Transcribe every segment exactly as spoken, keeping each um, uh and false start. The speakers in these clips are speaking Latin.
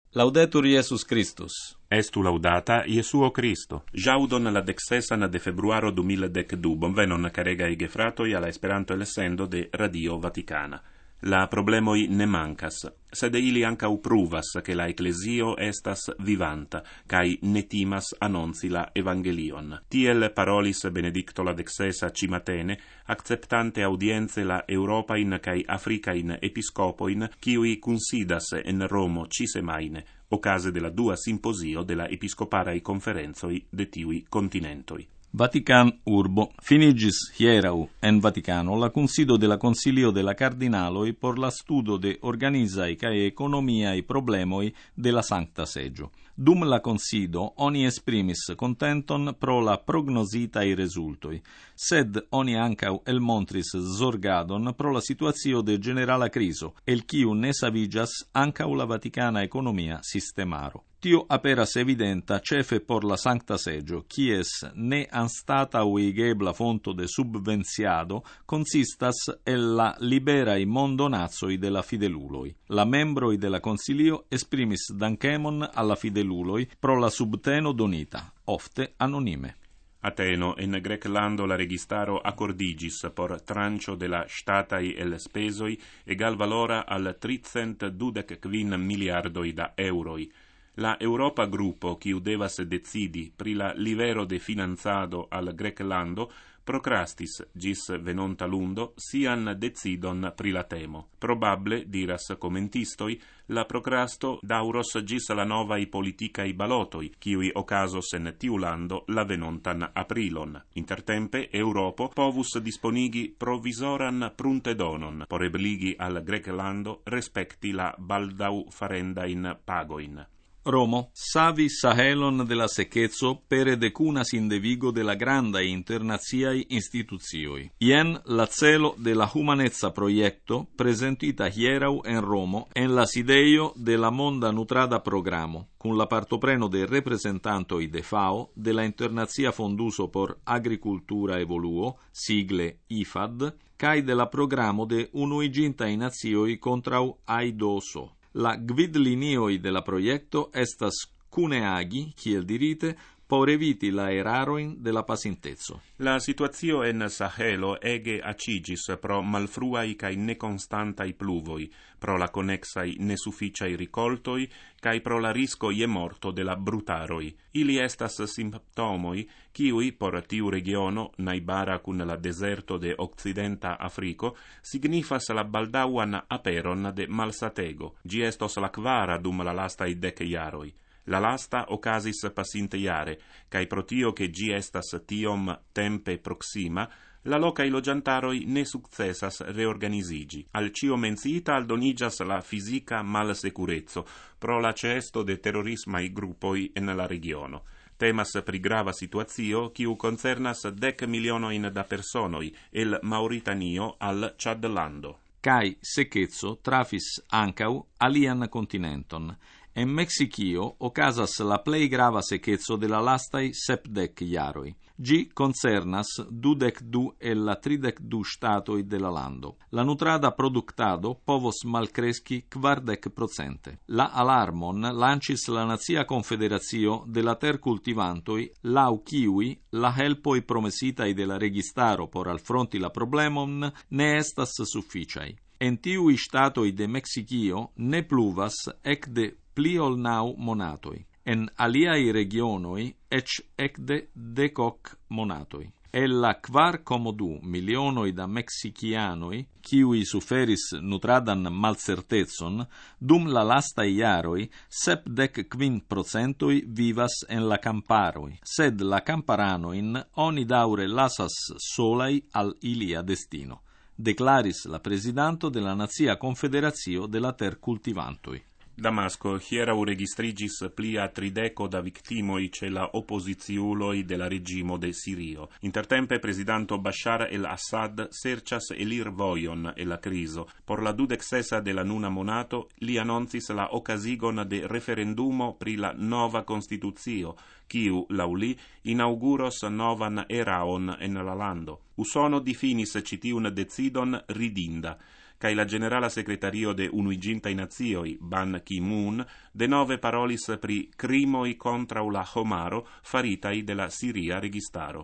Laudetur Iesus Christus. Estu laudata Iesuo Christo. Jaudon la dexesan de februaro du mil decdu, bonvenon caregai gefratoi alla Esperanto el sendo de Radio Vaticana. La problemoi ne mancas, sed ili ancau pruvas che la Ecclesio estas vivanta, cae ne timas annonci la Evangelion. Tiel parolis Benedicto la dexesa cimatene, acceptante audienze la Europain cae Africain episcopoin, kiui considas en Romo cisemaine, ocase della dua simposio della episcoparai conferenzoi de tiui continentoi. Vatican urbo finigis hierau en Vaticano la consido de la Consilio de la Cardinaloi por la studo de organizai cae economiai problemoi de la Sancta Seggio. Dum la consido oni esprimis contenton pro la prognositai resultoi, sed oni ancau el montris zorgadon pro la situatio de generala criso, el quiu ne savigas ancau la Vaticana economia sistemaro. Tio aperas evidenta cefe por la Sancta Seggio, quies ne anstata uigebla fonto de subvenziado consistas el la liberai mondonazoi de la fideluloi. La membroi de la Consilio esprimis dankemon alla fideluloi pro la subteno donita, ofte anonime. Ateno, en Greclando la registaro accordigis por trancio de la statai el spesoi egal valora al tricent dudec quin miliardoi da euroi. La Europa gruppo, quiu devas decidi pri la livero de finanzado al Greclando, procrastis gis venonta lundo sian decidon pri la temo. Probable, diras commentistoi, la procrasto dauros gis la novai politicai balotoi, quiui ocasos en tiu lando la venontan aprilon. Intertempe, Europo povus disponigi provisoran pruntedonon, por ebligi al Greclando respecti la baldau farendain pagoin. Romo, savi Sahelon de la secchezzo pere decunas in devigo de la granda internaziai instituzioi. Ien la celo de la humanezza proiecto presentita hierau en Romo en la sideio de la Monda Nutrada Programo, con la partopreno de representantoi de FAO, de la Internazia Fonduso por Agricultura Evoluo, sigle I F A D, cae de la programo de Unuigintaj Nacioj contrau aidoso. La gvidlinioi de la proiecto estas cuneagi, kiel dirite, por eviti la eraroin de la pasintezo. La situazio en Sahelo ege acigis pro malfruai cae neconstantai pluvoi, pro la connexai nesufficiai ricoltoi, cae pro la risco je morto de la brutaroi. Ili estas simptomoi, kiui por tiu regiono, naibara cun la deserto de occidenta Africo, signifas la baldauan aperon de malsatego. Gi estos la kvara dum la lastai dec jaroi. La lasta ocasis pasinte iare, cae pro tio che gi estas tiom tempe proxima, la locai logiantaroi ne successas reorganizigi. Al cio menciita aldonigas la fisica malsecurezzo, pro la cesto de terrorismai gruppoi en la regiono. Temas pri grava situazio, quiu concernas dec milionoin da personoi, el Mauritanio al Ciadlando. Cai secchezzo trafis ancau alian continenton. En Mexicio ocasas la plei grava secchezzo de la lastai sepdec jaroi. Gi concernas dudec du e la tridec du statoi de la lando. La nutrada productado povos malcresci quardec procente. La alarmon lancis la Nazia Confederazio de la tercultivantoi, lau kiui la helpoi promesitai de la registaro por alfronti la problemon ne estas sufficiai. En tiui statoi de Mexicio ne pluvas ec de pli ol nau monatoi. En aliai regionoi ec ecde decoc monatoi. El la quar como du milionoi da mexicianoi, kiui suferis nutradan malcertezon, dum la lastai jaroi, sepdec quin procentoi vivas en la camparoi, sed la camparanoin oni daure lasas solai al ilia destino, declaris la presidanto de la Nazia Confederazio de la Tercultivantoi. Damasco hierau registrigis plia trideco da victimoi ce la opposiziuloi de la regimo de Sirio. Intertempe presidanto Bashar el-Assad sercias elir voion e la criso. Por la dudexesa de la nuna monato li annoncis la ocasigon de referendumo pri la nova constituzio, quiu, lauli, inauguros novan eraon en la lando. Usono difinis citiun decidon ridinda, cae la generala secretario de Unuigintaj Nacioj, Ban Ki-moon, denove parolis pri crimoi contra la homaro faritai de la siria registaro.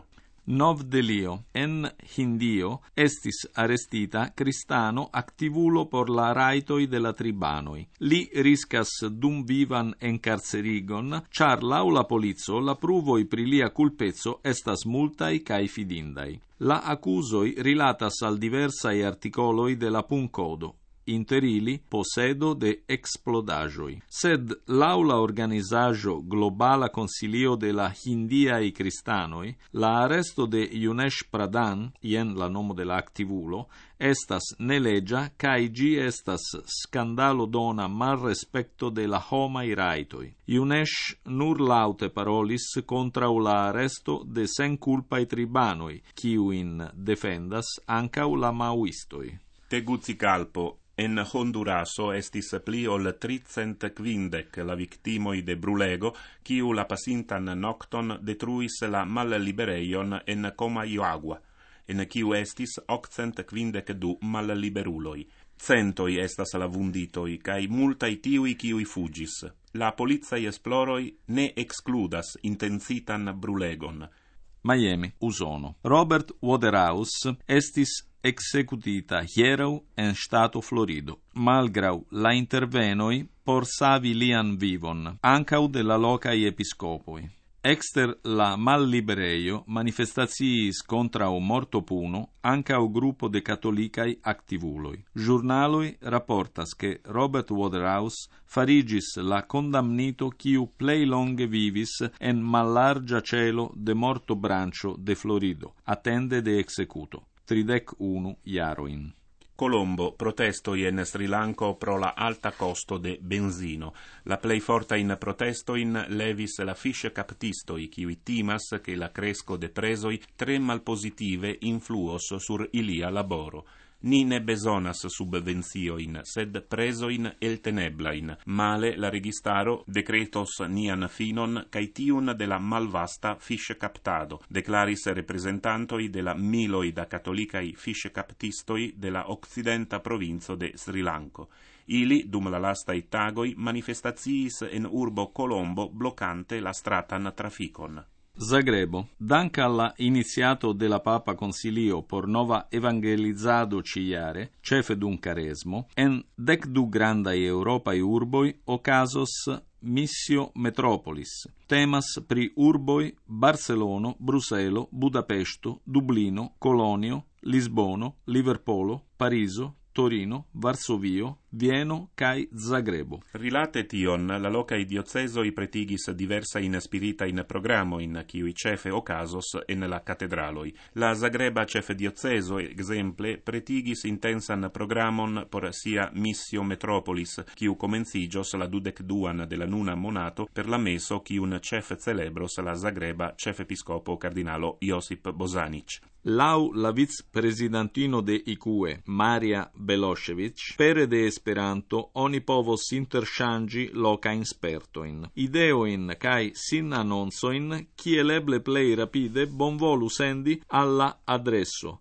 Novdelio en Hindio estis arestita cristano activulo por la raitoi de la tribanoi. Li riscas dum vivan encarcerigon, char lau la polizo la pruvoi pri lia culpezzo estas multai cae fidindai. La accusoi rilatas al diversai articoloi de la puncodo, inter ili posedo de explodajoi. Sed lau la organizajo Globala Consilio de la Hindiai Cristanoi, la arresto de Yunesh Pradhan, jen la nomo de la activulo, estas nelegia, cae gi estas scandalo dona mal respecto de la homai raitoi. Yunesh nur laute parolis contra la arresto de senculpai tribanoi, kiuin defendas ancau la maoistoi. Tegucigalpo. En Honduraso estis pli ol tricent quindec la victimoi de brulego, kiu la pasintan nocton detruis la mallibereion en Comayagua, en kiu estis octcent quindec du malliberuloi. Centoi estas la vunditoi, cae multai tiui kiui fugis. La polizai esploroi ne excludas intensitan brulegon. Miami, Usono. Robert Waterhouse estis executita hieraŭ en stato Florido, malgraŭ la intervenoi por savi lian vivon, ankaŭ de la lokaj episkopoj. Exter la malliberejo manifestaciis kontraŭ mortopuno ankaŭ grupo de katolikaj aktivuloj. Ĵurnaloj raportas ke Robert Waterhouse fariĝis la kondamnito kiu plej longe vivis en mallarĝa ĉelo de mortobranĉo de Florido, atende de ekzekuto. tridek unu jarojn. Colombo protestoi en Sri Lanka pro la alta costo de benzino. La plei fortain protestoin levis la fish captistoi, kiui timas che la cresco de presoi tre malpositive influos sur ilia laboro. Ni ne besonas subvenzioin, sed presoin elteneblain. Male la registaro decretos nian finon cae tiun de la malvasta fish captado, declaris representantoi de la miloi da catolicai fish captistoi de la occidenta provinzo de Sri Lanka. Ili, dum la lastai tagoi, manifestaciis en urbo Colombo bloccante la stratan traficon. Zagrebo, dank alla iniziato della Papa Consilio por nova evangelizado ciare, cefe dun caresmo, en dec du grandai Europai urboi ocasos missio metropolis. Temas pri urboi Barcelono, Bruselo, Budapesto, Dublino, Colonio, Lisbono, Liverpolo, Pariso, Torino, Varsovio, Vieno cae Zagrebo. Rilate tion, la locai diocesoi pretigis diversa in spirita in programo in kiui cefe ocasos en la catedraloi. La Zagreba cefe dioceso, exemple, pretigis intensan programon por sia missio metropolis, kiu comencigios la dudec duan de la nuna monato per la meso kiun cefe celebros la Zagreba cefe episcopo cardinalo Josip Bosanic. Lau la vice-presidentino de I C U E, Maria Belošević, pere de Esperanto oni povos interŝanĝi lokajn spertojn, ideojn kaj sin-anoncoin, kiel eble plej rapide bonvolu sendi al la adreso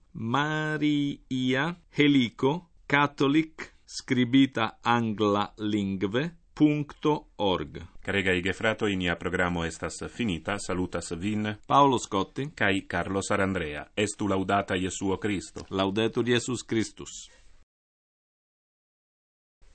Maria Heliko Catholic skribita angla lingve punto org. Caregai gefratoi, nia programo estas finita. Salutas vin Paolo Scotti kai Carlo Sarandrea. Estu laudata Jesuo Cristo. Laudetur Jesus Christus.